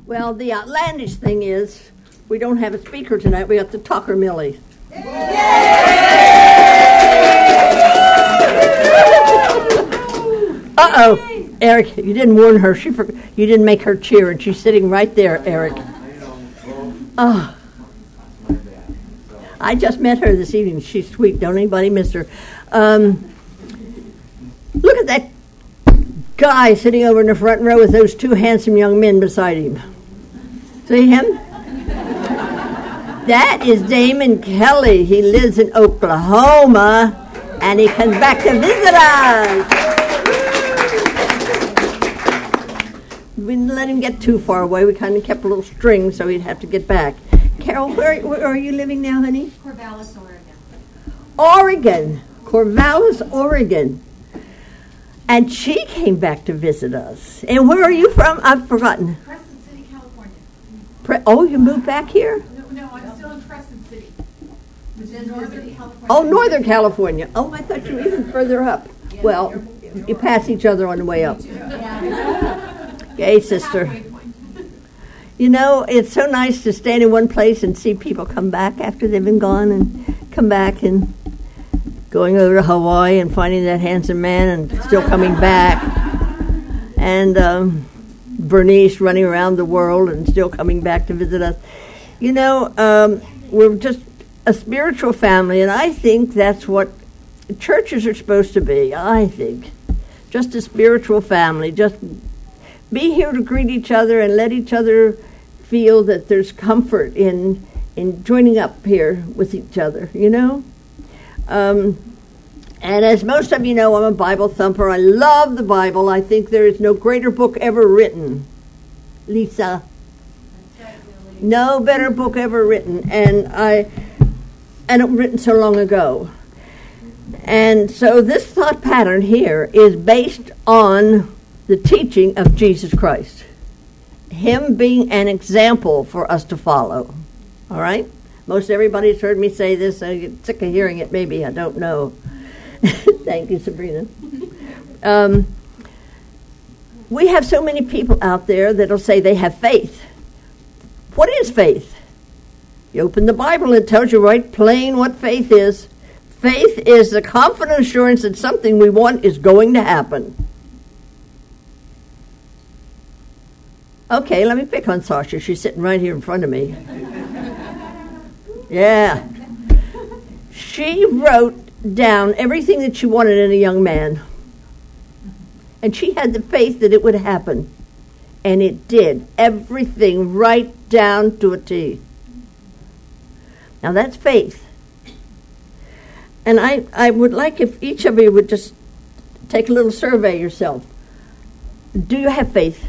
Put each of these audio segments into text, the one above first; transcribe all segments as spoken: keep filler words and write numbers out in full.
Well, the outlandish thing is we don't have a speaker tonight. We got the Tucker Millie. Uh-oh. Eric, you didn't warn her. She for, you didn't make her cheer, and she's sitting right there, Eric. Oh. I just met her this evening. She's sweet. Don't anybody miss her. Um, look at that guy sitting over in the front row with those two handsome young men beside him. See him? That is Damon Kelly. He lives in Oklahoma, and he comes back to visit us. We didn't let him get too far away. We kind of kept a little string so he'd have to get back. Carol, where, where are you living now, honey? Corvallis, Oregon. Oregon. Corvallis, Oregon. And she came back to visit us. And where are you from? I've forgotten. Crescent City, California. Pre- oh, you moved back here? No, no, I'm still in Crescent City, which is Northern California. Oh, Northern California. Oh, I thought you were even further up. Well, you pass each other on the way up. Okay, sister. You know, it's so nice to stand in one place and see people come back after they've been gone and come back and going over to Hawaii and finding that handsome man and still coming back. And um, Bernice running around the world and still coming back to visit us. You know, um, we're just a spiritual family, and I think that's what churches are supposed to be, I think. Just a spiritual family. Just be here to greet each other and let each other feel that there's comfort in in joining up here with each other, you know? Um, and as most of you know, I'm a Bible thumper. I love the Bible. I think there is no greater book ever written. Lisa? No better book ever written. And I, and it was written so long ago. And so this thought pattern here is based on the teaching of Jesus Christ. Him being an example for us to follow. All right? Most everybody's heard me say this. I get sick of hearing it, maybe. I don't know. Thank you, Sabrina. Um, we have so many people out there that'll say they have faith. What is faith? You open the Bible, it tells you right plain what faith is. Faith is the confident assurance that something we want is going to happen. Okay, let me pick on Sasha. She's sitting right here in front of me. Yeah. She wrote down everything that she wanted in a young man. And she had the faith that it would happen. And it did. Everything right down to a T. Now that's faith. And I, I would like if each of you would just take a little survey yourself. Do you have faith?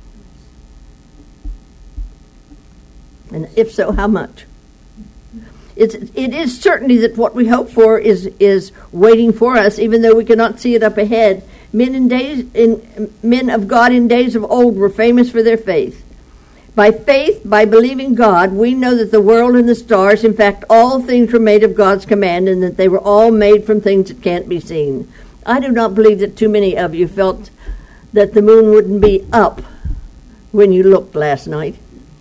And if so, how much? It's, it is certainly that what we hope for is is waiting for us, even though we cannot see it up ahead. Men in days in men of God in days of old were famous for their faith. By faith, by believing God, we know that the world and the stars, in fact, all things were made of God's command, and that they were all made from things that can't be seen. I do not believe that too many of you felt that the moon wouldn't be up when you looked last night,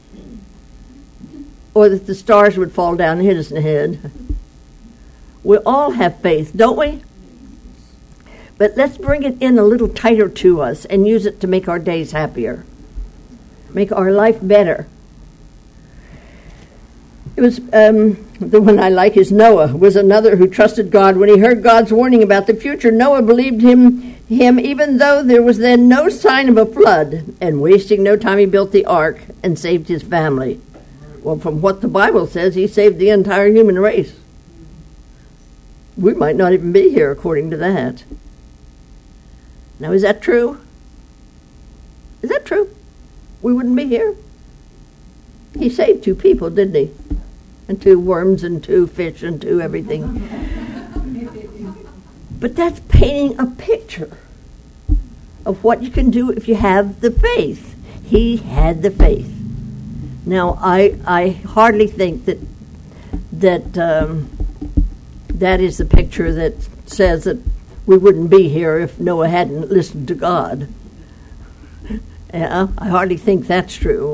or that the stars would fall down and hit us in the head. We all have faith, don't we? But let's bring it in a little tighter to us and use it to make our days happier, make our life better. It was um, the one I like is Noah, was another who trusted God. When he heard God's warning about the future, Noah believed him, him even though there was then no sign of a flood, and wasting no time he built the ark and saved his family. Well, from what the Bible says, he saved the entire human race. We might not even be here according to that. Now, is that true? Is that true? We wouldn't be here? He saved two people, didn't he? And two worms and two fish and two everything. But that's painting a picture of what you can do if you have the faith. He had the faith. Now, I I hardly think that that um, that is the picture that says that we wouldn't be here if Noah hadn't listened to God. Yeah, I hardly think that's true.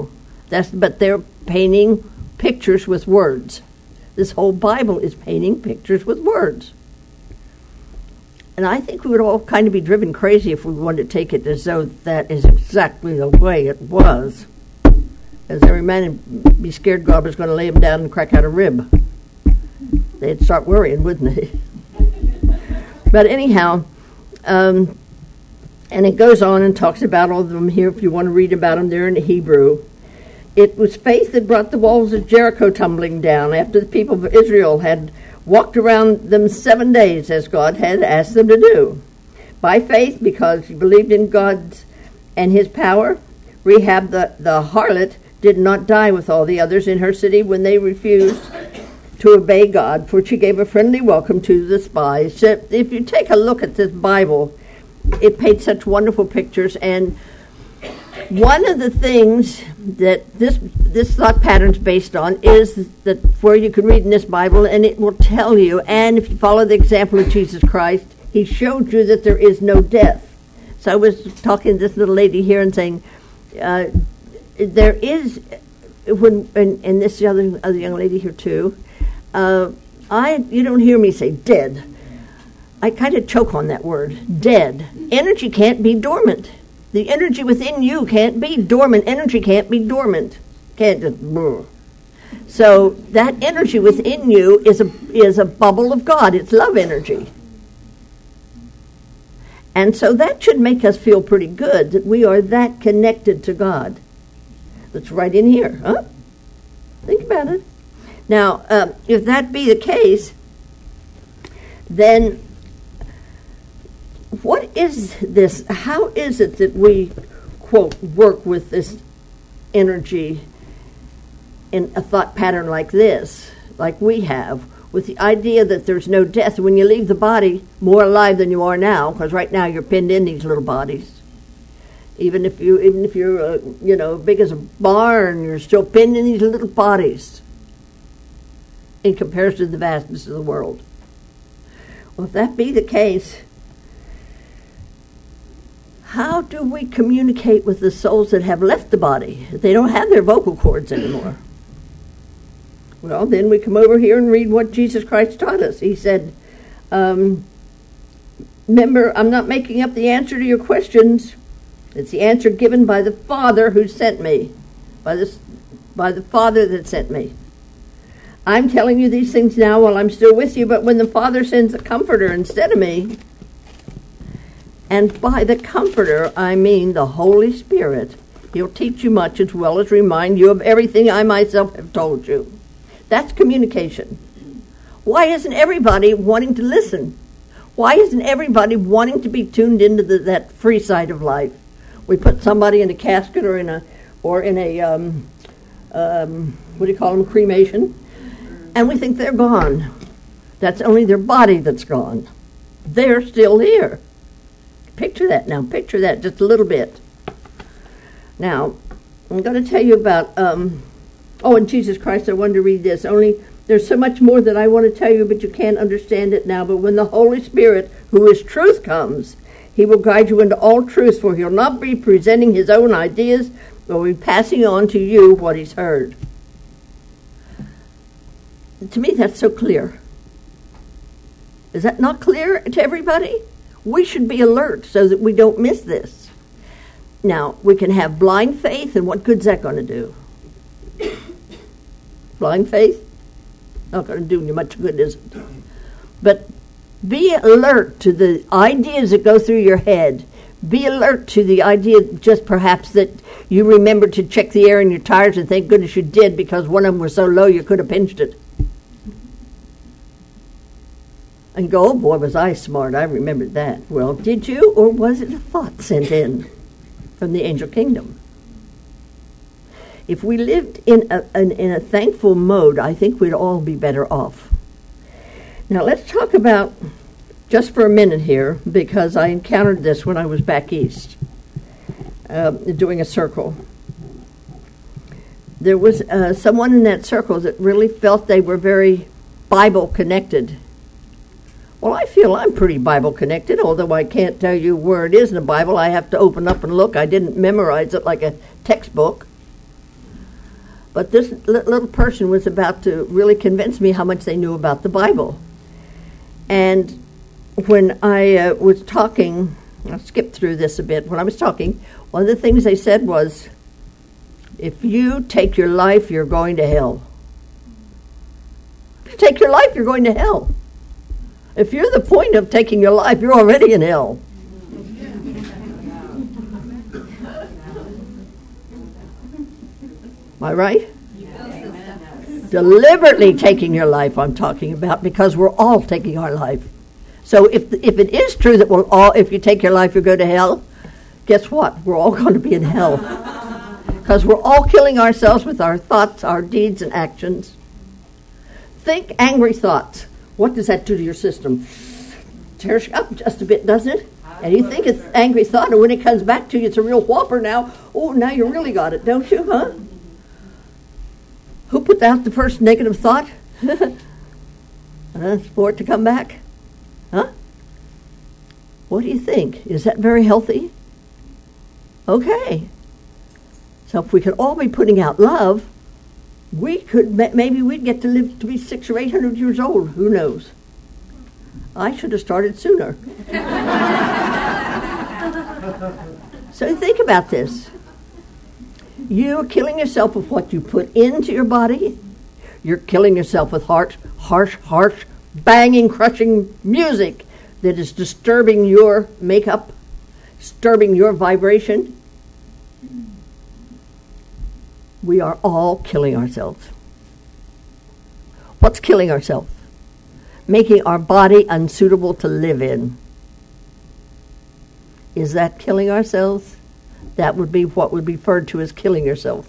That's but they're painting pictures with words. This whole Bible is painting pictures with words. And I think we would all kind of be driven crazy if we wanted to take it as though that is exactly the way it was. As every man would be scared God was going to lay him down and crack out a rib. They'd start worrying, wouldn't they? But anyhow, um, and it goes on and talks about all of them here. If you want to read about them, they're in Hebrew. It was faith that brought the walls of Jericho tumbling down after the people of Israel had walked around them seven days as God had asked them to do. By faith, because he believed in God and his power, Rahab the, the harlot did not die with all the others in her city when they refused to obey God, for she gave a friendly welcome to the spies. So if you take a look at this Bible, it paints such wonderful pictures. And one of the things that this this thought pattern's based on is that where you can read in this Bible, and it will tell you, and if you follow the example of Jesus Christ, he showed you that there is no death. So I was talking to this little lady here and saying, uh, there is, when and, and this other other young lady here too, uh, I you don't hear me say dead. I kind of choke on that word, dead. Energy can't be dormant. The energy within you can't be dormant. Energy can't be dormant. Can't just. Brr. So that energy within you is a is a bubble of God. It's love energy. And so that should make us feel pretty good that we are that connected to God. That's right in here, huh? Think about it. Now, um, if that be the case, then what is this? How is it that we, quote, work with this energy in a thought pattern like this, like we have, with the idea that there's no death? When you leave the body, more alive than you are now, because right now you're pinned in these little bodies. Even if you, even if you're, uh, you know, big as a barn, you're still pinned in these little bodies in comparison to the vastness of the world. Well, if that be the case, how do we communicate with the souls that have left the body? They don't have their vocal cords anymore. Well, then we come over here and read what Jesus Christ taught us. He said, um, remember, I'm not making up the answer to your questions. It's the answer given by the Father who sent me, by the, by the Father that sent me. I'm telling you these things now while I'm still with you, but when the Father sends a Comforter instead of me, and by the Comforter I mean the Holy Spirit, he'll teach you much as well as remind you of everything I myself have told you. That's communication. Why isn't everybody wanting to listen? Why isn't everybody wanting to be tuned into the, that free side of life? We put somebody in a casket or in a or in a um, um, what do you call them, cremation, and we think they're gone. That's only their body that's gone. They're still here. Picture that now. Picture that just a little bit. Now, I'm going to tell you about. Um, oh, and Jesus Christ, I wanted to read this. Only there's so much more that I want to tell you, but you can't understand it now. But when the Holy Spirit, who is truth, comes, he will guide you into all truth, for he'll not be presenting his own ideas, but will be passing on to you what he's heard. To me, that's so clear. Is that not clear to everybody? We should be alert so that we don't miss this. Now, we can have blind faith, and what good's that going to do? Blind faith? Not going to do you much good, is it? But be alert to the ideas that go through your head. Be alert to the idea just perhaps that you remember to check the air in your tires, and thank goodness you did, because one of them was so low you could have pinched it. And go, oh boy, was I smart. I remembered that. Well, did you, or was it a thought sent in from the angel kingdom? If we lived in a, in, in a thankful mode, I think we'd all be better off. Now, let's talk about, just for a minute here, because I encountered this when I was back east, uh, doing a circle. There was uh, someone in that circle that really felt they were very Bible connected. Well, I feel I'm pretty Bible connected, although I can't tell you where it is in the Bible. I have to open up and look. I didn't memorize it like a textbook. But this li- little person was about to really convince me how much they knew about the Bible. And when I uh, was talking, I'll skip through this a bit. When I was talking, one of the things they said was, if you take your life, you're going to hell. If you take your life, you're going to hell. If you're the point of taking your life, you're already in hell. Am I right? Yes. Deliberately taking your life, I'm talking about, because we're all taking our life. So if if it is true that we'll all, if you take your life, you'll go to hell, guess what? We're all going to be in hell. Because we're all killing ourselves with our thoughts, our deeds, and actions. Think angry thoughts. What does that do to your system? Tears you up just a bit, doesn't it? And you think it's angry thought, and when it comes back to you, it's a real whopper now. Oh, now you really got it, don't you, huh? Who put out the first negative thought? uh, for it to come back? Huh? What do you think? Is that very healthy? Okay. So if we could all be putting out love, we could, maybe we'd get to live to be six or eight hundred years old. Who knows? I should have started sooner. So think about this. You're killing yourself with what you put into your body. You're killing yourself with harsh, harsh, harsh, banging, crushing music that is disturbing your makeup, disturbing your vibration. We are all killing ourselves. What's killing ourselves? Making our body unsuitable to live in. Is that killing ourselves? That would be what would be referred to as killing yourself.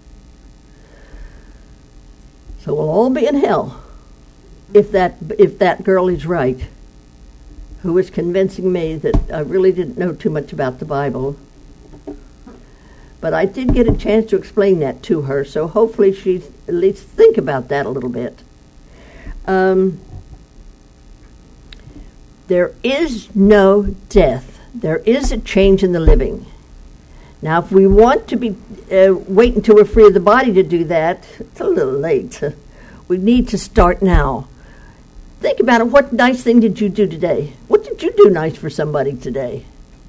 So we'll all be in hell if that if that girl is right, who was convincing me that I really didn't know too much about the Bible. But I did get a chance to explain that to her, so hopefully she at least think about that a little bit. Um, there is no death. There is a change in the living. Now, if we want to be uh, wait until we're free of the body to do that, it's a little late. We need to start now. Think about it. What nice thing did you do today? What did you do nice for somebody today?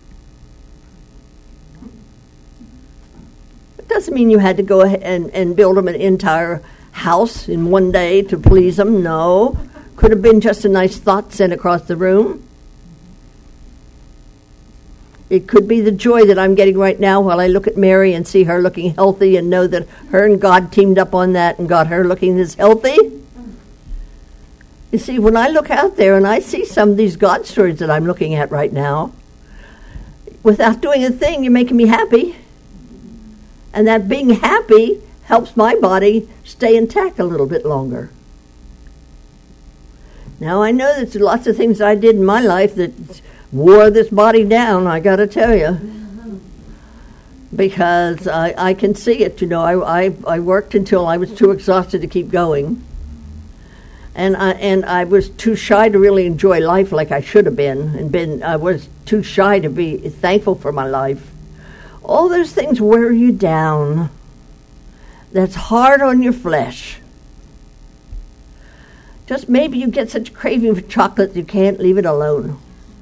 It doesn't mean you had to go ahead and, and build them an entire house in one day to please them. No. Could have been just a nice thought sent across the room. It could be the joy that I'm getting right now while I look at Mary and see her looking healthy and know that her and God teamed up on that and got her looking this healthy. You see, when I look out there and I see some of these God stories that I'm looking at right now, without doing a thing, you're making me happy. And that being happy helps my body stay intact a little bit longer. Now, I know that there's lots of things I did in my life that wore this body down, I got to tell you, because I, I can see it. You know, I, I I worked until I was too exhausted to keep going, and I and I was too shy to really enjoy life like I should have been, and been I was too shy to be thankful for my life. All those things wear you down. That's hard on your flesh. Just maybe you get such a craving for chocolate you can't leave it alone.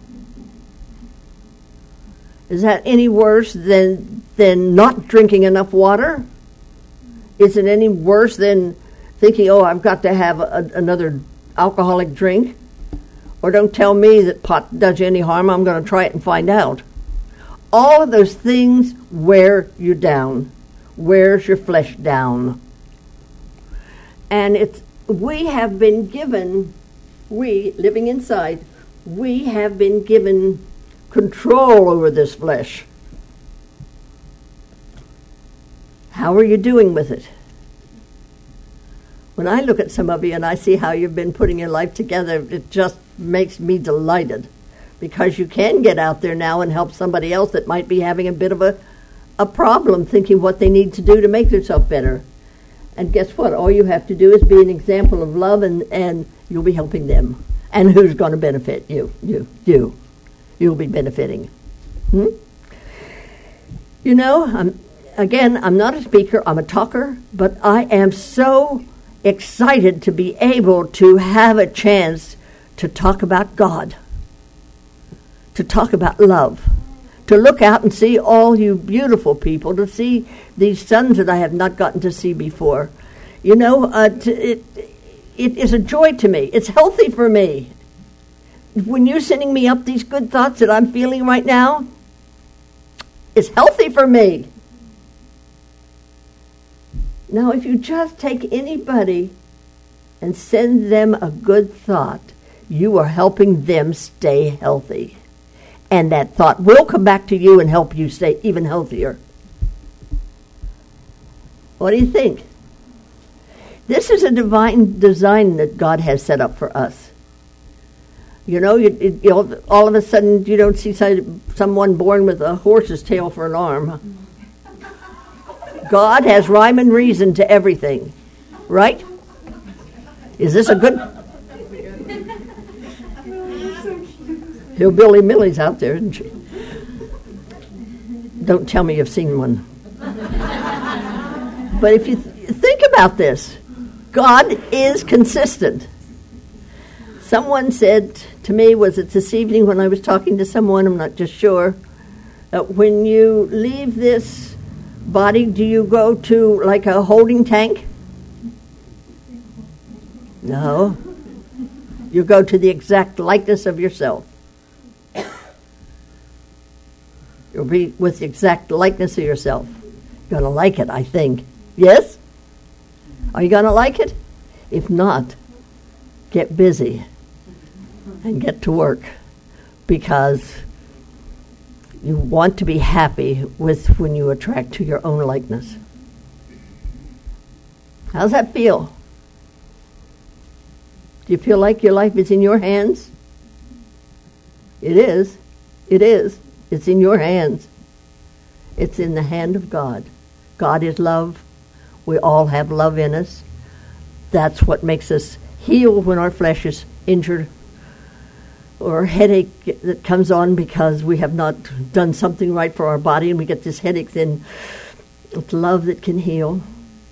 Is that any worse than than not drinking enough water? Is it any worse than thinking, oh, I've got to have a, another alcoholic drink? Or don't tell me that pot does you any harm. I'm going to try it and find out. All of those things wear you down. Wears your flesh down. And it's we have been given, we living inside, we have been given control over this flesh. How are you doing with it? When I look at some of you and I see how you've been putting your life together, it just makes me delighted, because you can get out there now and help somebody else that might be having a bit of a, a problem thinking what they need to do to make themselves better. And guess what? All you have to do is be an example of love, and, and you'll be helping them. And who's going to benefit? You, you, you. You'll be benefiting. Hmm? You know, um, again, I'm not a speaker, I'm a talker, but I am so excited to be able to have a chance to talk about God, to talk about love, to look out and see all you beautiful people, to see these sons that I have not gotten to see before. You know, uh, to, it, it is a joy to me. It's healthy for me. When you're sending me up these good thoughts that I'm feeling right now, it's healthy for me. Now, if you just take anybody and send them a good thought, you are helping them stay healthy. And that thought will come back to you and help you stay even healthier. What do you think? This is a divine design that God has set up for us. You know, you, you know, all of a sudden you don't see someone born with a horse's tail for an arm. God has rhyme and reason to everything, right? Is this a good... Hillbilly Millie's out there, isn't she? Don't tell me you've seen one. But if you th- think about this, God is consistent. Someone said to me, was it this evening when I was talking to someone, I'm not just sure, that when you leave this body, do you go to like a holding tank? No. You go to the exact likeness of yourself. You'll be with the exact likeness of yourself. You're going to like it, I think. Yes? Are you going to like it? If not, get busy and get to work, because you want to be happy with when you attract to your own likeness. How's that feel? Do you feel like your life is in your hands? It is. It is. It's in your hands. It's in the hand of God. God is love. We all have love in us. That's what makes us heal when our flesh is injured, or a headache that comes on because we have not done something right for our body and we get this headache. Then it's love that can heal.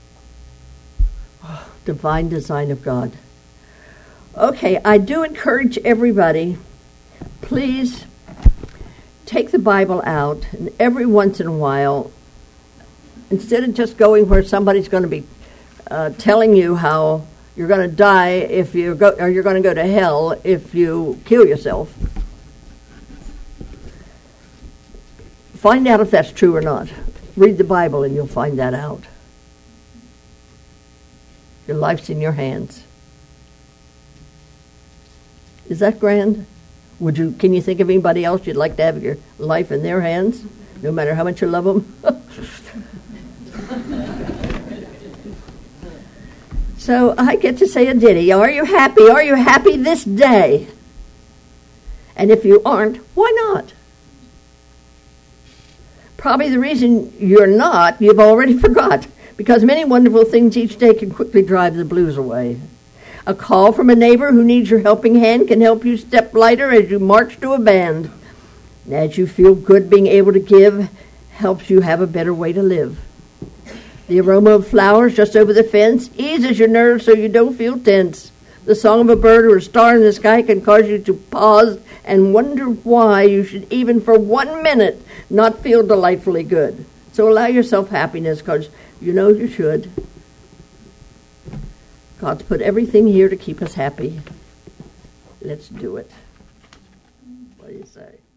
Oh, divine design of God. Okay, I do encourage everybody, please take the Bible out, and every once in a while, instead of just going where somebody's going to be uh, telling you how you're going to die if you go, or you're going to go to hell if you kill yourself, find out if that's true or not. Read the Bible and you'll find that out. Your life's in your hands. Is that grand? Would you? Can you think of anybody else you'd like to have your life in their hands, no matter how much you love them? So I get to say a ditty. Are you happy? Are you happy this day? And if you aren't, why not? Probably the reason you're not, you've already forgot, because many wonderful things each day can quickly drive the blues away. A call from a neighbor who needs your helping hand can help you step lighter as you march to a band. As you feel good, being able to give helps you have a better way to live. The aroma of flowers just over the fence eases your nerves so you don't feel tense. The song of a bird or a star in the sky can cause you to pause and wonder why you should even for one minute not feel delightfully good. So allow yourself happiness, because you know you should. God's put everything here to keep us happy. Let's do it. What do you say?